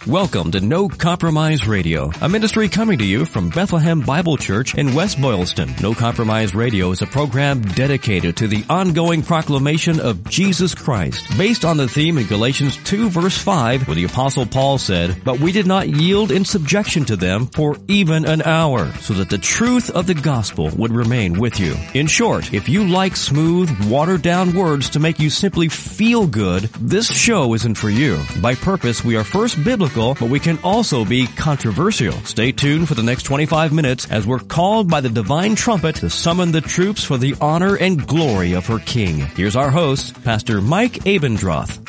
Welcome to No Compromise Radio, a ministry coming to you from Bethlehem Bible Church in West Boylston. No Compromise Radio is a program dedicated to the ongoing proclamation of Jesus Christ, based on the theme in Galatians 2 verse 5, where the Apostle Paul said, "But we did not yield in subjection to them for even an hour, so that the truth of the gospel would remain with you." In short, if you like smooth, watered-down words to make you simply feel good, this show isn't for you. By purpose, we are first biblical, but we can also be controversial. Stay tuned for the next 25 minutes as we're called by the divine trumpet to summon the troops for the honor and glory of her King. Here's our host, Pastor Mike Abendroth.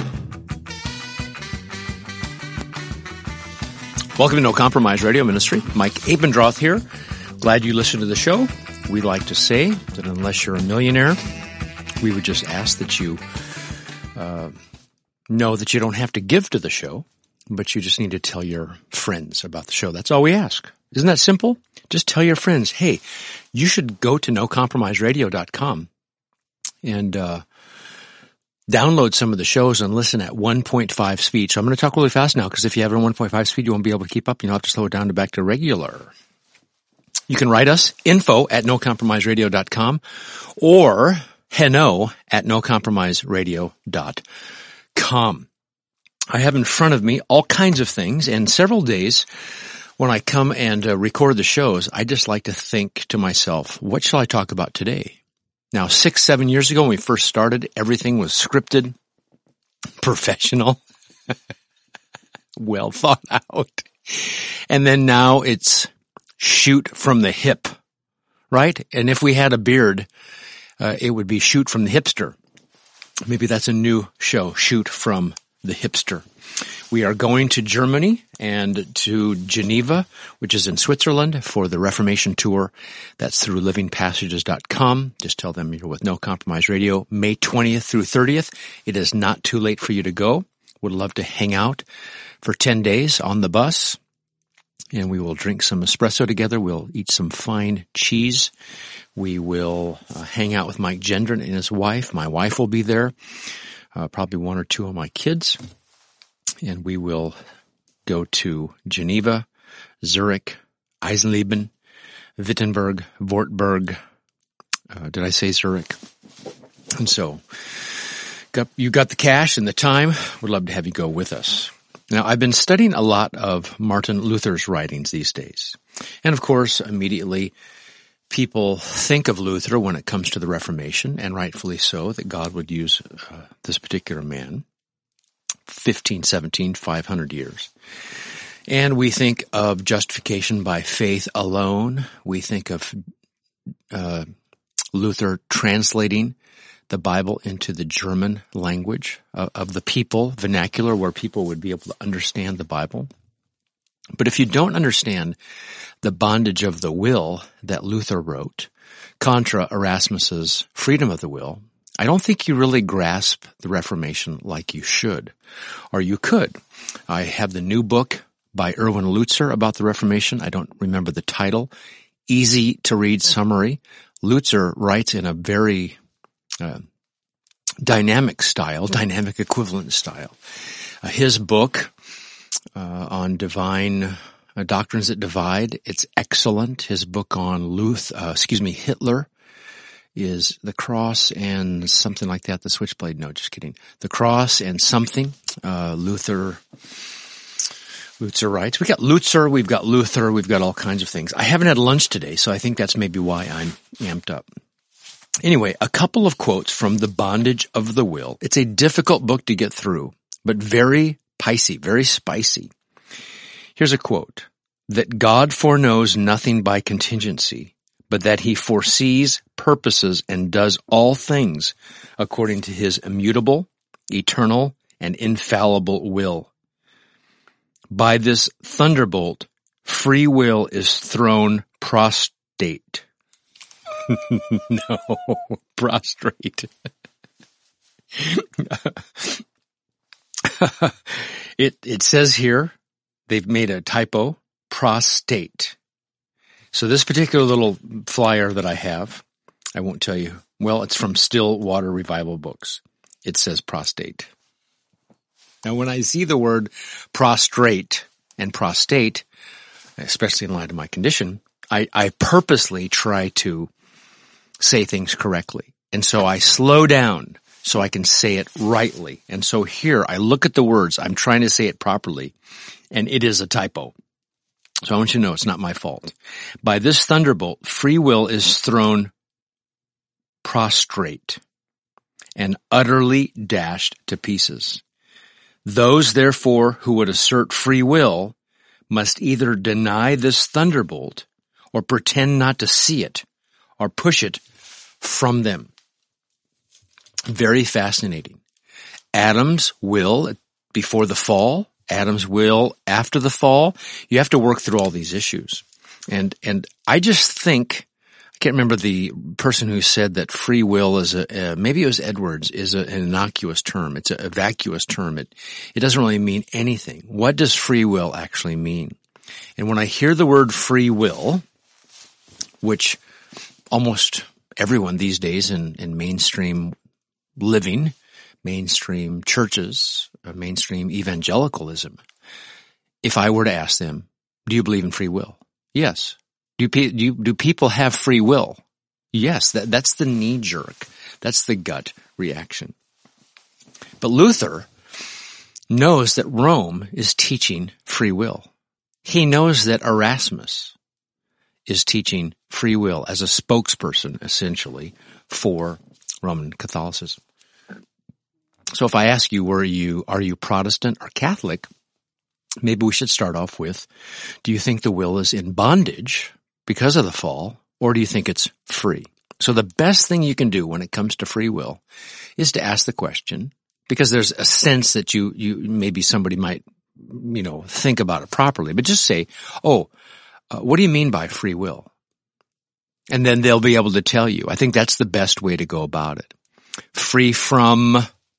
Welcome to No Compromise Radio Ministry. Mike Abendroth here. Glad you listened to the show. We like to say that unless you're a millionaire, we would just ask that you know that you don't have to give to the show, but you just need to tell your friends about the show. That's all we ask. Isn't that simple? Just tell your friends, hey, you should go to nocompromiseradio.com and download some of the shows and listen at 1.5 speed. So I'm going to talk really fast now, because if you have it on 1.5 speed, you won't be able to keep up. You'll have to slow it down to back to regular. You can write us, info@nocompromiseradio.com or hello@nocompromiseradio.com. I have in front of me all kinds of things, and several days when I come and record the shows, I just like to think to myself, what shall I talk about today? Now, 6-7 years ago when we first started, everything was scripted, professional, well thought out. And then now it's shoot from the hip, right? And if we had a beard, it would be shoot from the hipster. Maybe that's a new show, shoot from the hipster. We are going to Germany and to Geneva, which is in Switzerland, for the Reformation Tour. That's through livingpassages.com. Just tell them you're with No Compromise Radio, May 20th through 30th. It is not too late for you to go. Would love to hang out for 10 days on the bus, and we will drink some espresso together. We'll eat some fine cheese. We will hang out with Mike Gendron and his wife. My wife will be there. Probably one or two of my kids. And we will go to Geneva, Zurich, Eisenleben, Wittenberg, Wartburg. Did I say Zurich? And so, you got the cash and the time. Would love to have you go with us. Now, I've been studying a lot of Martin Luther's writings these days. And of course, immediately, people think of Luther when it comes to the Reformation, and rightfully so, that God would use this particular man, 500 years. And we think of justification by faith alone. We think of Luther translating the Bible into the German language of the people, vernacular, where people would be able to understand the Bible. But if you don't understand the bondage of the will that Luther wrote, contra Erasmus's freedom of the will, I don't think you really grasp the Reformation like you should, or you could. I have the new book by Erwin Lutzer about the Reformation. I don't remember the title. Easy to read summary. Lutzer writes in a very dynamic style, dynamic equivalent style. His book on divine doctrines that divide, it's excellent. His book on Hitler is The Cross and something like that. The Switchblade. No, just kidding. The Cross and something. Lutzer writes. We got Lutzer, we've got Luther, we've got all kinds of things. I haven't had lunch today, so I think that's maybe why I'm amped up. Anyway, a couple of quotes from The Bondage of the Will. It's a difficult book to get through, but very Piscy, very spicy. Here's a quote. That God foreknows nothing by contingency, but that he foresees, purposes, and does all things according to his immutable, eternal, and infallible will. By this thunderbolt, free will is thrown prostrate. No, prostrate. It says here, they've made a typo, prostate. So this particular little flyer that I have, I won't tell you. Well, it's from Stillwater Revival Books. It says prostate. Now, when I see the word prostrate, and prostate, especially in light of my condition, I purposely try to say things correctly. And so I slow down so I can say it rightly. And so here I look at the words, I'm trying to say it properly, and it is a typo. So I want you to know it's not my fault. By this thunderbolt, free will is thrown prostrate and utterly dashed to pieces. Those, therefore, who would assert free will must either deny this thunderbolt or pretend not to see it or push it from them. Very fascinating. Adam's will before the fall, Adam's will after the fall. You have to work through all these issues. And I just think, I can't remember the person who said that free will is maybe it was Edwards, is an innocuous term. It's a vacuous term. It doesn't really mean anything. What does free will actually mean? And when I hear the word free will, which almost everyone these days in mainstream living, mainstream churches, mainstream evangelicalism, if I were to ask them, do you believe in free will? Yes. Do people have free will? Yes. That's the knee jerk. That's the gut reaction. But Luther knows that Rome is teaching free will. He knows that Erasmus is teaching free will as a spokesperson, essentially, for Roman Catholicism. So if I ask you, are you Protestant or Catholic? Maybe we should start off with, do you think the will is in bondage because of the fall, or do you think it's free? So the best thing you can do when it comes to free will is to ask the question, because there's a sense that you maybe somebody might, think about it properly, but just say, what do you mean by free will? And then they'll be able to tell you. I think that's the best way to go about it. Free from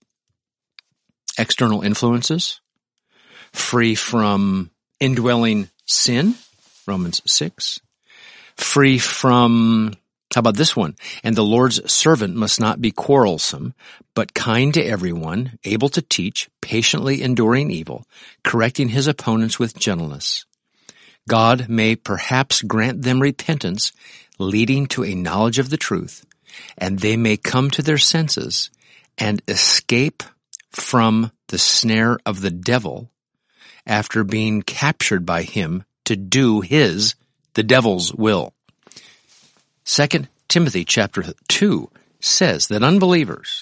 external influences, free from indwelling sin, Romans 6, free from, how about this one? And the Lord's servant must not be quarrelsome, but kind to everyone, able to teach, patiently enduring evil, correcting his opponents with gentleness. God may perhaps grant them repentance, leading to a knowledge of the truth, and they may come to their senses and escape from the snare of the devil after being captured by him to do the devil's will. 2 Timothy chapter 2 says that unbelievers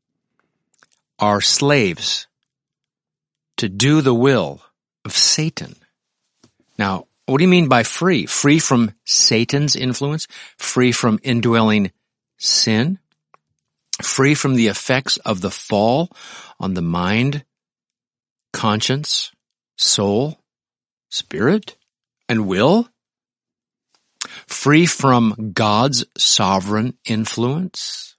are slaves to do the will of Satan. Now, what do you mean by free? Free from Satan's influence? Free from indwelling sin? Free from the effects of the fall on the mind, conscience, soul, spirit, and will? Free from God's sovereign influence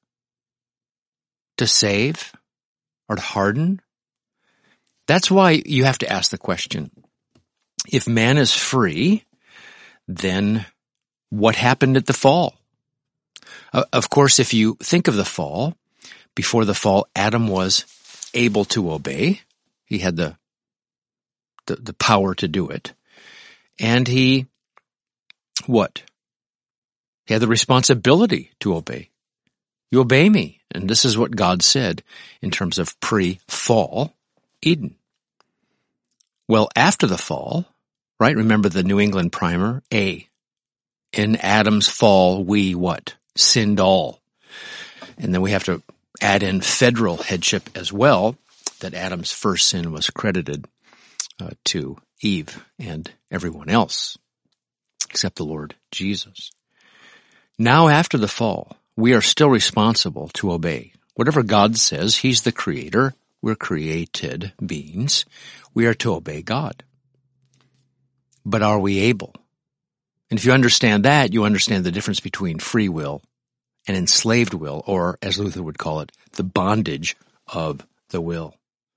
to save or to harden? That's why you have to ask the question, if man is free, then what happened at the fall? Of course, if you think of the fall, before the fall, Adam was able to obey. He had the power to do it. And he had the responsibility to obey. You obey me. And this is what God said in terms of pre-fall Eden. Well, after the fall, right? Remember the New England primer? In Adam's fall, we what? Sinned all. And then we have to add in federal headship as well, that Adam's first sin was credited to Eve and everyone else, except the Lord Jesus. Now after the fall, we are still responsible to obey. Whatever God says, He's the creator. We're created beings. We are to obey God. But are we able? And if you understand that, you understand the difference between free will and enslaved will, or as Luther would call it, the bondage of the will.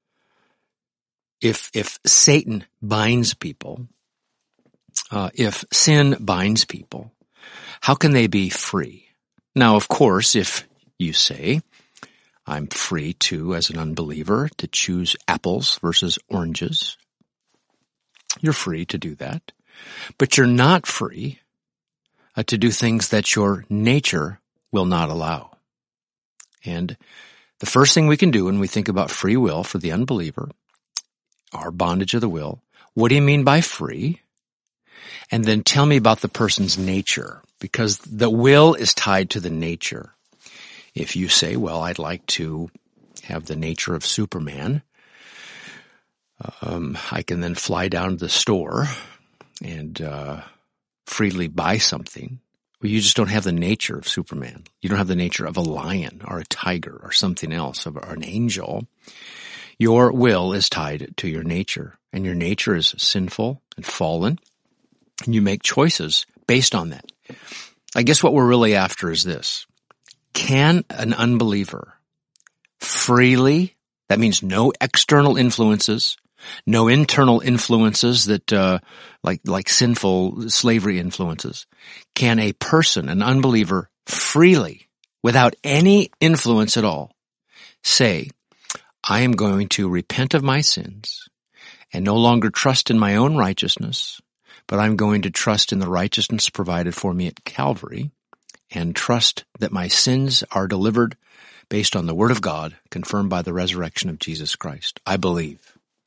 If Satan binds people, if sin binds people, how can they be free? Now, of course, if you say, I'm free to, as an unbeliever, to choose apples versus oranges, You're free to do that. But you're not free to do things that your nature will not allow. And the first thing we can do when we think about free will for the unbeliever, our bondage of the will, what do you mean by free? And then tell me about the person's nature, because the will is tied to the nature. If you say, well, I'd like to have the nature of Superman, I can then fly down to the store and freely buy something. Well, you just don't have the nature of Superman. You don't have the nature of a lion or a tiger or something else, or an angel. Your will is tied to your nature, and your nature is sinful and fallen, and you make choices based on that. I guess what we're really after is this. Can an unbeliever freely, that means no external influences, no internal influences that, like sinful slavery influences. Can a person, an unbeliever, freely, without any influence at all, say, I am going to repent of my sins and no longer trust in my own righteousness, but I'm going to trust in the righteousness provided for me at Calvary and trust that my sins are delivered based on the Word of God, confirmed by the resurrection of Jesus Christ. I believe.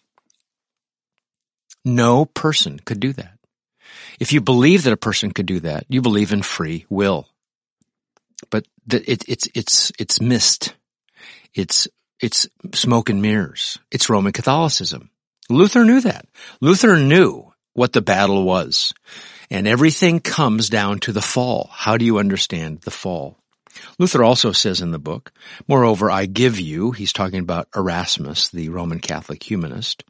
No person could do that. If you believe that a person could do that, you believe in free will. But it's mist. It's smoke and mirrors. It's Roman Catholicism. Luther knew that. Luther knew what the battle was. And everything comes down to the fall. How do you understand the fall? Luther also says in the book, moreover, I give you, he's talking about Erasmus, the Roman Catholic humanist,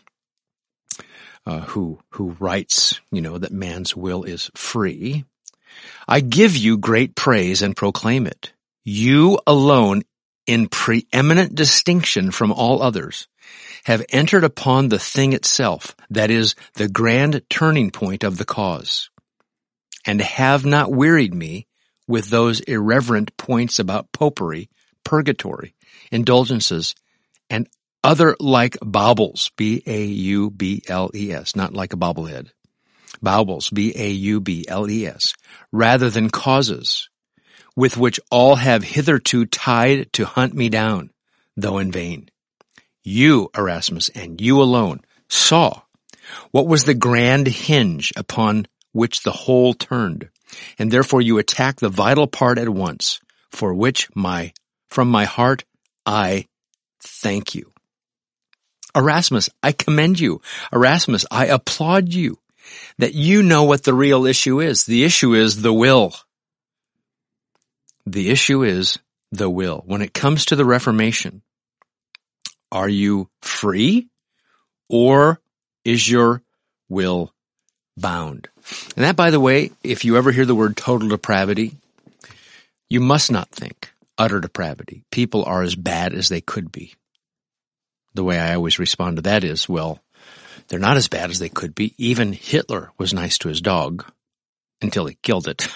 who writes, that man's will is free. I give you great praise and proclaim it. You alone, in preeminent distinction from all others, have entered upon the thing itself, that is, the grand turning point of the cause, and have not wearied me with those irreverent points about popery, purgatory, indulgences, and other like baubles, B-A-U-B-L-E-S, not like a bobblehead. Baubles, B-A-U-B-L-E-S, rather than causes, with which all have hitherto tied to hunt me down, though in vain. You, Erasmus, and you alone, saw what was the grand hinge upon which the whole turned, and therefore you attack the vital part at once, for which from my heart I thank you. Erasmus, I commend you. Erasmus, I applaud you that you know what the real issue is. The issue is the will. The issue is the will. When it comes to the Reformation, are you free or is your will bound? And that, by the way, if you ever hear the word total depravity, you must not think utter depravity. People are as bad as they could be. The way I always respond to that is, well, they're not as bad as they could be. Even Hitler was nice to his dog until he killed it.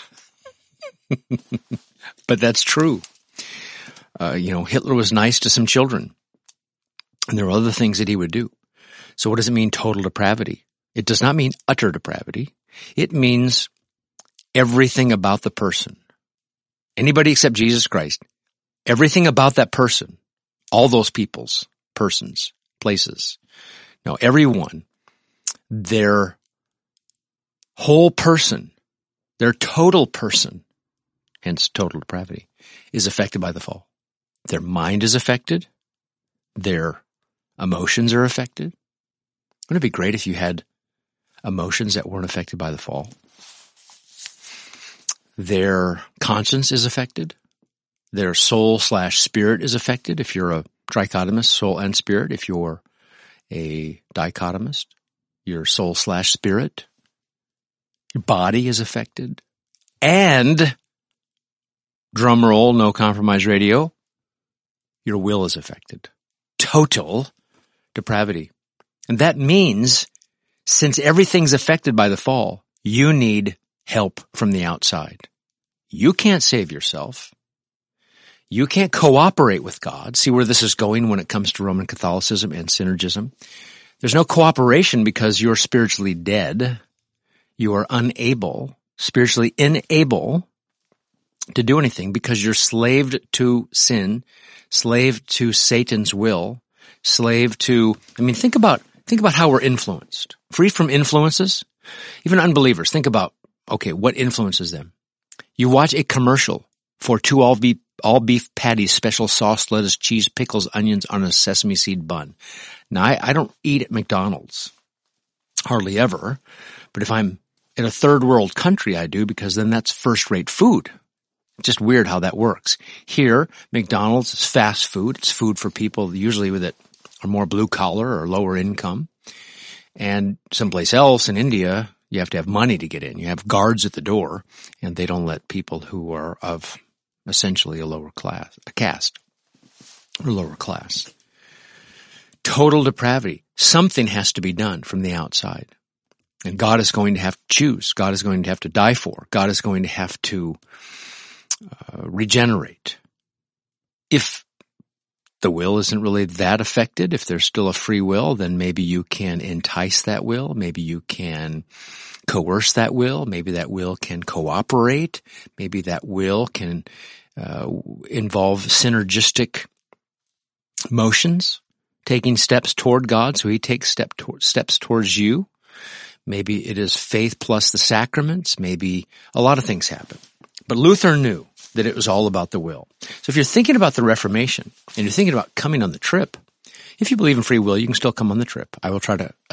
But that's true. Hitler was nice to some children. And there were other things that he would do. So what does it mean, total depravity? It does not mean utter depravity. It means everything about the person. Anybody except Jesus Christ. Everything about that person. All those peoples, persons, places. No, everyone. Their whole person, their total person, hence total depravity, is affected by the fall. Their mind is affected. Their emotions are affected. Wouldn't it be great if you had emotions that weren't affected by the fall? Their conscience is affected. Their soul/spirit is affected. If you're a trichotomist, soul and spirit. If you're a dichotomist, your soul/spirit. Your body is affected. And, drum roll, no compromise radio, your will is affected. Total depravity. And that means, since everything's affected by the fall, you need help from the outside. You can't save yourself. You can't cooperate with God. See where this is going when it comes to Roman Catholicism and synergism? There's no cooperation because you're spiritually dead. You are unable, spiritually unable to do anything because you're slaved to sin, slave to Satan's will, slave to, think about how we're influenced. Free from influences. Even unbelievers, think about, okay, what influences them? You watch a commercial for 2 all beef patties, special sauce, lettuce, cheese, pickles, onions on a sesame seed bun. Now, I don't eat at McDonald's. Hardly ever. But if I'm in a third world country, I do, because then that's first-rate food. It's just weird how that works. Here, McDonald's is fast food. It's food for people usually that are more blue-collar or lower income. And someplace else in India, you have to have money to get in. You have guards at the door, and they don't let people who are of essentially a lower class, a caste, or lower class. Total depravity. Something has to be done from the outside. And God is going to have to choose. God is going to have to die for. God is going to have to regenerate. If the will isn't really that affected, if there's still a free will, then maybe you can entice that will. Maybe you can coerce that will. Maybe that will can cooperate. Maybe that will can involve synergistic motions, taking steps toward God, so he takes steps towards you. Maybe it is faith plus the sacraments. Maybe a lot of things happen. But Luther knew that it was all about the will. So if you're thinking about the Reformation and you're thinking about coming on the trip, if you believe in free will, you can still come on the trip. I will try to,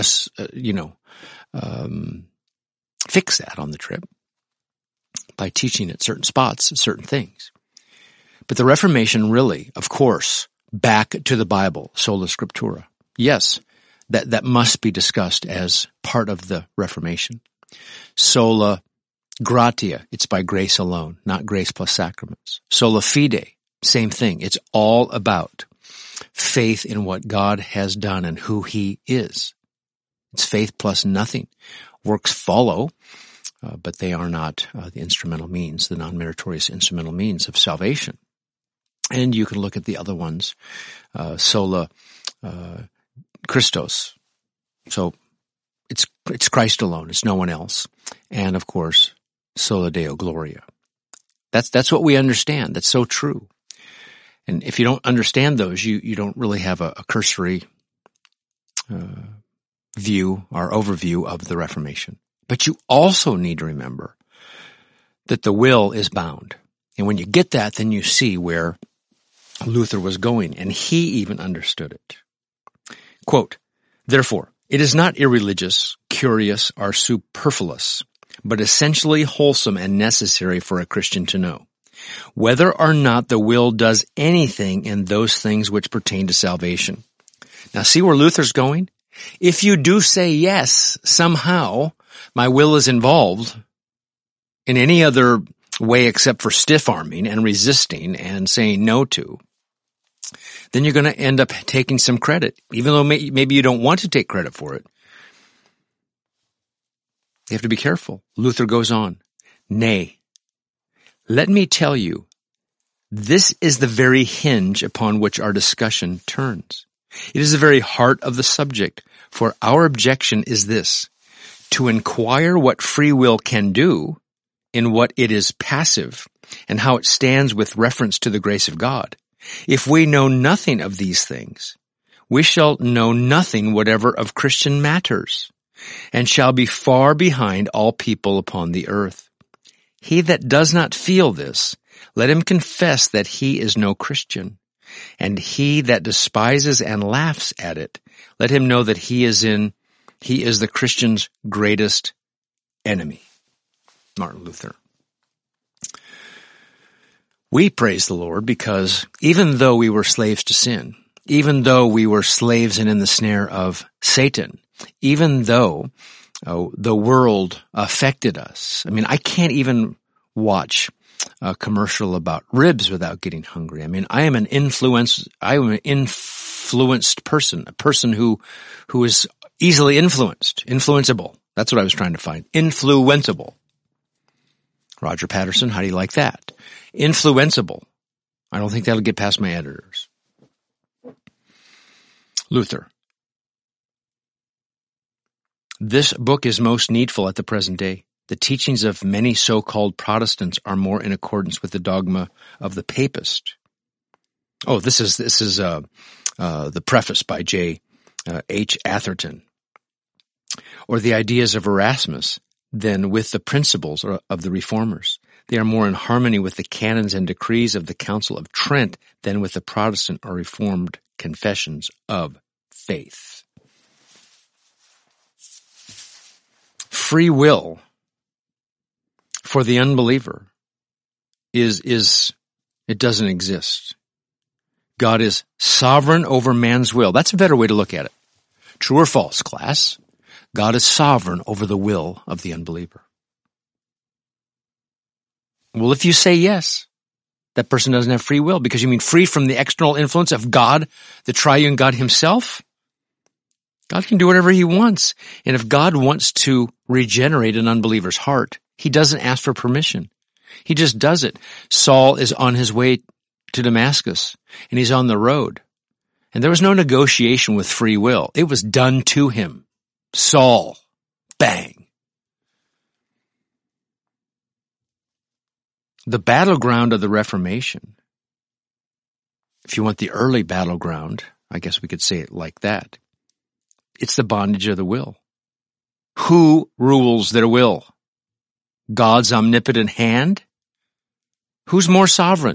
fix that on the trip by teaching at certain spots certain things. But the Reformation really, of course, back to the Bible, sola scriptura. Yes, that must be discussed as part of the Reformation. Sola gratia, it's by grace alone, not grace plus sacraments. Sola fide, same thing. It's all about faith in what God has done and who he is. It's faith plus nothing. Works follow, but they are not the instrumental means, the non-meritorious instrumental means of salvation. And you can look at the other ones, sola Christos. So it's Christ alone. It's no one else. And of course, sola Deo Gloria. That's what we understand. That's so true. And if you don't understand those, you don't really have a cursory view or overview of the Reformation. But you also need to remember that the will is bound. And when you get that, then you see where Luther was going, and he even understood it. Quote, therefore, it is not irreligious, curious, or superfluous, but essentially wholesome and necessary for a Christian to know, whether or not the will does anything in those things which pertain to salvation. Now see where Luther's going? If you do say yes, somehow my will is involved in any other way except for stiff-arming and resisting and saying no to, then you're going to end up taking some credit, even though maybe you don't want to take credit for it. You have to be careful. Luther goes on, nay, let me tell you, this is the very hinge upon which our discussion turns. It is the very heart of the subject, for our objection is this, to inquire what free will can do, in what it is passive, and how it stands with reference to the grace of God. If we know nothing of these things, we shall know nothing whatever of Christian matters, and shall be far behind all people upon the earth. He that does not feel this, let him confess that he is no Christian. And he that despises and laughs at it, let him know that he is the Christian's greatest enemy. Martin Luther. We praise the Lord because even though we were slaves to sin, even though we were slaves and in the snare of Satan, even though the world affected us. I can't even watch a commercial about ribs without getting hungry. I am an influenced person, a person who is easily influenceable. That's what I was trying to find. Influenceable. Roger Patterson, how do you like that? Influenceable. I don't think that'll get past my editors. Luther. This book is most needful at the present day. The teachings of many so-called Protestants are more in accordance with the dogma of the papist. Oh, this is the preface by J. H. Atherton. Or the ideas of Erasmus than with the principles of the Reformers. They are more in harmony with the canons and decrees of the Council of Trent than with the Protestant or Reformed confessions of faith. Free will for the unbeliever it doesn't exist. God is sovereign over man's will. That's a better way to look at it. True or false, class? God is sovereign over the will of the unbeliever. Well, if you say yes, that person doesn't have free will because you mean free from the external influence of God, the triune God himself. God can do whatever he wants. And if God wants to regenerate an unbeliever's heart, he doesn't ask for permission. He just does it. Saul is on his way to Damascus and he's on the road. And there was no negotiation with free will. It was done to him. Saul. Bang. The battleground of the Reformation, if you want the early battleground, I guess we could say it like that, it's the bondage of the will. Who rules their will? God's omnipotent hand? Who's more sovereign?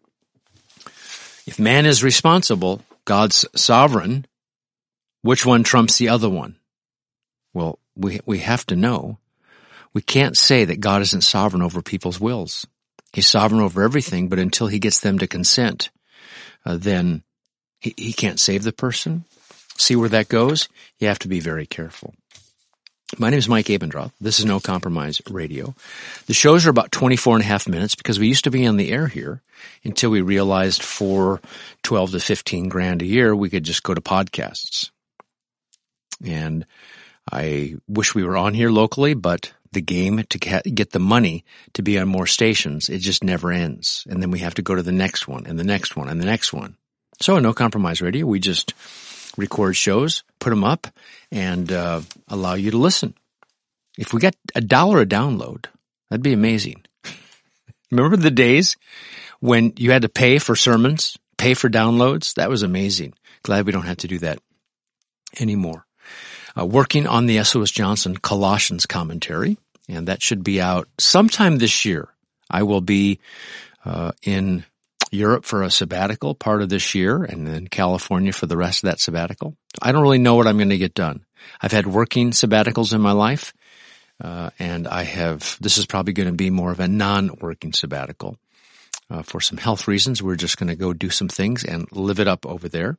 If man is responsible, God's sovereign, which one trumps the other one? Well, we have to know. We can't say that God isn't sovereign over people's wills. He's sovereign over everything, but until he gets them to consent, then he can't save the person. See where that goes? You have to be very careful. My name is Mike Abendroth. This is No Compromise Radio. The shows are about 24 and a half minutes because we used to be on the air here until we realized for 12 to 15 grand a year, we could just go to podcasts. And I wish we were on here locally, but the game to get the money to be on more stations, it just never ends. And then we have to go to the next one and the next one and the next one. So No Compromise Radio, we just record shows, put them up, and allow you to listen. If we got $1 a download, that'd be amazing. Remember the days when you had to pay for sermons, pay for downloads? That was amazing. Glad we don't have to do that anymore. Working on the S.O.S. Johnson Colossians commentary, and that should be out sometime this year. I will be in Europe for a sabbatical part of this year, and then California for the rest of that sabbatical. I don't really know what I'm going to get done. I've had working sabbaticals in my life, and this is probably going to be more of a non-working sabbatical. For some health reasons, we're just going to go do some things and live it up over there.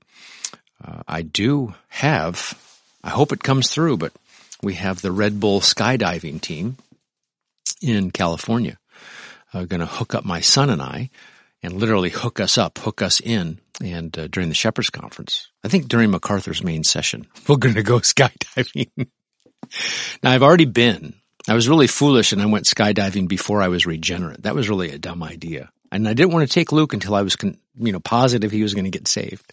I hope it comes through, but we have the Red Bull skydiving team in California going to hook up my son and I and literally hook us in, and during the Shepherd's Conference, I think during MacArthur's main session, we're going to go skydiving. Now, I've already been. I was really foolish and I went skydiving before I was regenerate. That was really a dumb idea. And I didn't want to take Luke until I was positive he was going to get saved.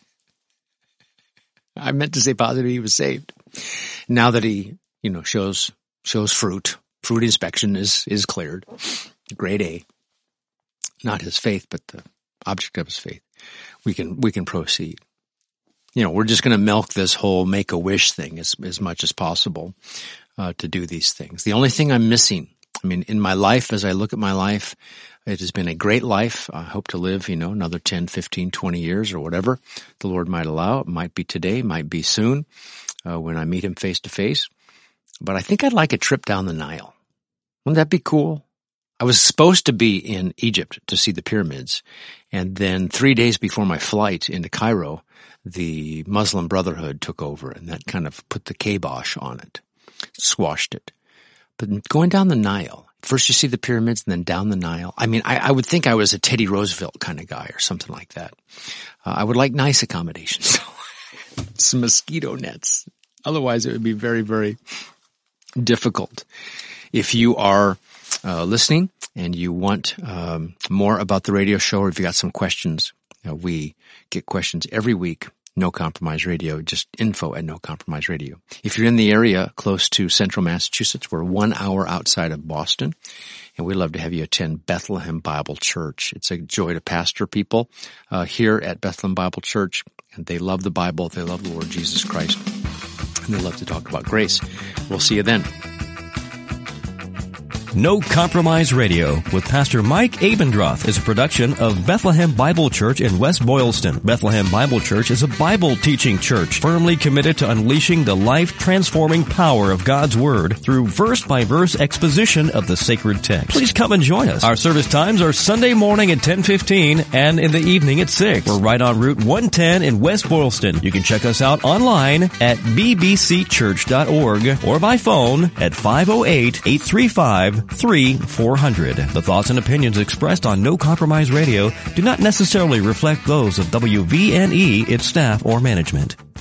I meant to say positive he was saved. Now that he, shows fruit inspection is cleared. Grade A. Not his faith, but the object of his faith. We can proceed. We're just going to milk this whole Make-A-Wish thing as much as possible, to do these things. The only thing I'm missing, in my life, as I look at my life, it has been a great life. I hope to live, another 10, 15, 20 years or whatever the Lord might allow. It might be today, might be soon, when I meet him face to face. But I think I'd like a trip down the Nile. Wouldn't that be cool? I was supposed to be in Egypt to see the pyramids. And then 3 days before my flight into Cairo, the Muslim Brotherhood took over, and that kind of put the kibosh on it, squashed it. But going down the Nile, first you see the pyramids and then down the Nile. I would think I was a Teddy Roosevelt kind of guy or something like that. I would like nice accommodations, some mosquito nets. Otherwise, it would be very, very difficult. If you are listening and you want more about the radio show, or if you got some questions, we get questions every week No Compromise Radio, just info at No Compromise Radio. If you're in the area close to central Massachusetts, we're 1 hour outside of Boston, and we'd love to have you attend Bethlehem Bible Church. It's a joy to pastor people here at Bethlehem Bible Church, and they love the Bible, they love the Lord Jesus Christ, and they love to talk about grace. We'll see you then. No Compromise Radio with Pastor Mike Abendroth is a production of Bethlehem Bible Church in West Boylston. Bethlehem Bible Church is a Bible teaching church firmly committed to unleashing the life-transforming power of God's Word through verse-by-verse exposition of the sacred text. Please come and join us. Our service times are Sunday morning at 10:15 and in the evening at 6. We're right on Route 110 in West Boylston. You can check us out online at bbcchurch.org or by phone at 508-835-3400. The thoughts and opinions expressed on No Compromise Radio do not necessarily reflect those of WVNE, its staff, or management.